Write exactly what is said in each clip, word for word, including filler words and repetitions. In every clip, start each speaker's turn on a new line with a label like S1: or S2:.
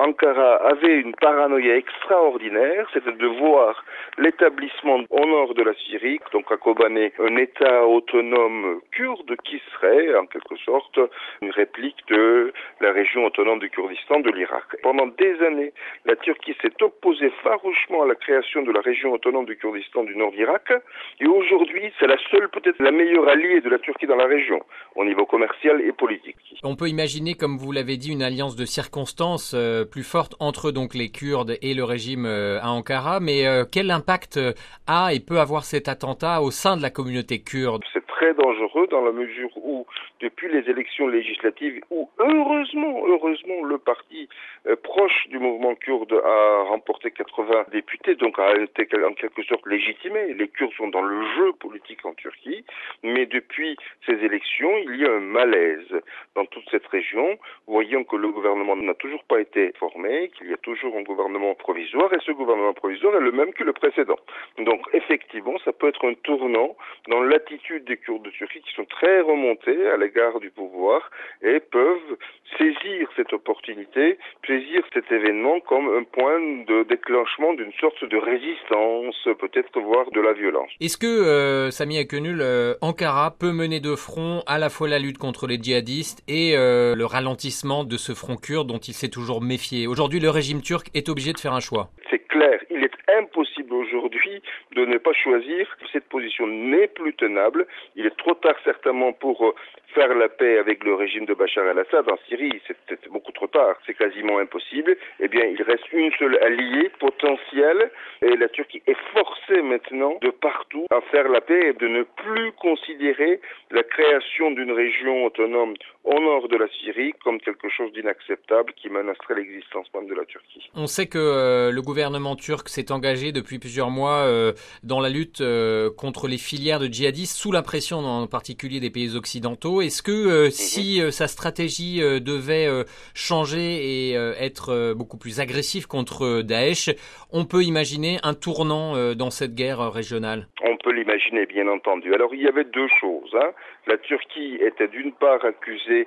S1: Ankara avait une paranoïa extraordinaire, c'était de voir l'établissement au nord de la Syrie, donc à Kobané, un État autonome kurde qui serait en quelque sorte une réplique de la région autonome du Kurdistan de l'Irak. Pendant des années, la Turquie s'est opposée farouchement à la création de la région autonome du Kurdistan du nord d'Irak, et aujourd'hui c'est la seule, peut-être la meilleure alliée de la Turquie dans la région, au niveau commercial et politique.
S2: On peut imaginer, comme vous l'avez dit, une alliance de circonstances euh, plus forte entre donc les Kurdes et le régime euh, à Ankara, mais euh, quel impact a et peut avoir cet attentat au sein de la communauté kurde?
S1: C'est très dangereux dans la mesure où, depuis les élections législatives, où heureusement, heureusement, le parti euh, proche du mouvement kurde a remporté quatre-vingts députés, donc a été en quelque sorte légitimé. Les Kurdes sont dans le jeu politique en Turquie, mais depuis ces élections, il y a un malaise dans toute cette région, voyant que le gouvernement n'a toujours pas été formé, qu'il y a toujours un gouvernement provisoire, et ce gouvernement provisoire est le même que le précédent. Donc effectivement, ça peut être un tournant dans l'attitude des Kurdes de Turquie qui sont très remontés à l'égard du pouvoir et peuvent saisir cette opportunité, saisir cet événement comme un point de déclenchement d'une sorte de résistance, peut-être voire de la violence.
S2: Est-ce que, euh, Sami Akgönül, euh, Ankara peut mener de front à la fois la lutte contre les djihadistes et euh, le ralentissement de ce front kurde dont il s'est toujours méfié? Aujourd'hui, le régime turc est obligé de faire un choix.
S1: C'est clair, il est impossible aujourd'hui de ne pas choisir. Cette position n'est plus tenable. Il est trop tard certainement pour faire la paix avec le régime de Bachar el-Assad en Syrie. C'est beaucoup trop tard, c'est quasiment impossible. Eh bien, il reste une seule alliée potentielle et la Turquie est forcée maintenant de partout à faire la paix et de ne plus considérer la création d'une région autonome au nord de la Syrie comme quelque chose d'inacceptable qui menacerait l'existence même de la Turquie.
S2: On sait que euh, le gouvernement turc s'est engagé depuis plusieurs mois euh, dans la lutte euh, contre les filières de djihadistes, sous la pression en particulier des pays occidentaux. Est-ce que euh, mm-hmm. si euh, sa stratégie euh, devait euh, changer et euh, être euh, beaucoup plus agressive contre Daesh, on peut imaginer un tournant euh, dans cette guerre euh, régionale?
S1: On peut l'imaginer, bien entendu. Alors, il y avait deux choses. Hein. La Turquie était d'une part accusée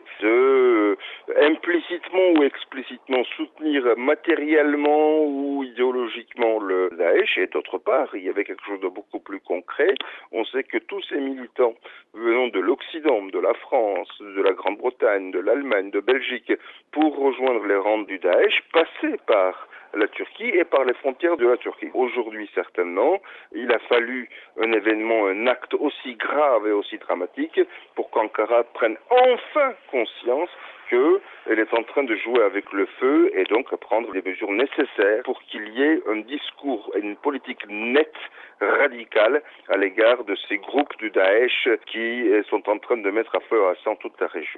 S1: de euh, implicitement ou explicitement soutenir matériellement ou idéologiquement le Daesh, et d'autre part, il y avait quelque chose de beaucoup plus concret. On sait que tous ces militants venant de l'Occident, de la France, de la Grande-Bretagne, de l'Allemagne, de Belgique, pour rejoindre les rangs du Daesh, passaient par la Turquie et par les frontières de la Turquie. Aujourd'hui, certainement, il a fallu un événement, un acte aussi grave et aussi dramatique pour qu'Ankara prenne enfin conscience qu'elle est en train de jouer avec le feu et donc à prendre les mesures nécessaires pour qu'il y ait un discours et une politique nette, radicale à l'égard de ces groupes du Daesh qui sont en train de mettre à feu à sang toute la région.